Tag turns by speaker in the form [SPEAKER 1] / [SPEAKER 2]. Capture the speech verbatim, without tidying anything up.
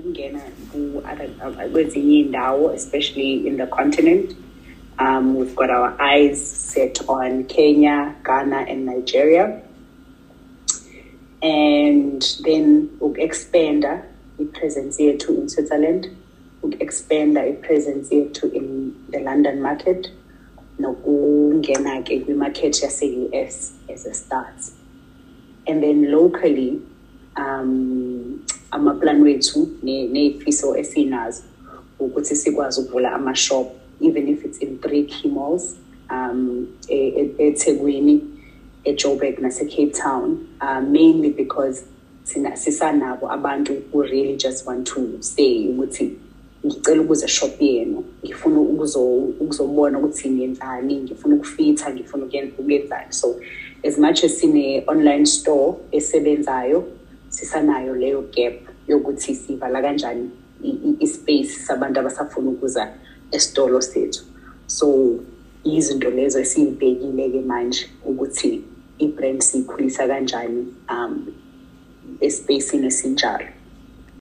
[SPEAKER 1] ukungena kwezinye indawo, especially in the continent. Um, we've got our eyes set on Kenya, Ghana, and Nigeria. And then we'll expand the presence here too in Switzerland. We'll expand the presence here too in the London market. No, we market just say U S as a start. And then locally, um, I'm a plan way too, ne fiso esinas, ukuthi sikwazi ukuvula ama shop, even if it's in three key malls, um, eThekwini, eJoburg, nase Cape Town, uh, mainly because sisanabo abantu who really just want to say ukuthi ngicela ukuze shop yenu, ngifuna ukuzobona ukuthi ngenzani, ngifuna ukufitha, ngifuna ukuyenzani. So as much as sine online store esebenzayo, sisanayo leyo gap yokuthi sivala kanjani ispace sabantu abasafuna ukuza esitolo sethu. So izinto lezo esibhekile ke manje ukuthi ibrand sikhulisa kanjani um espacing esinjalo.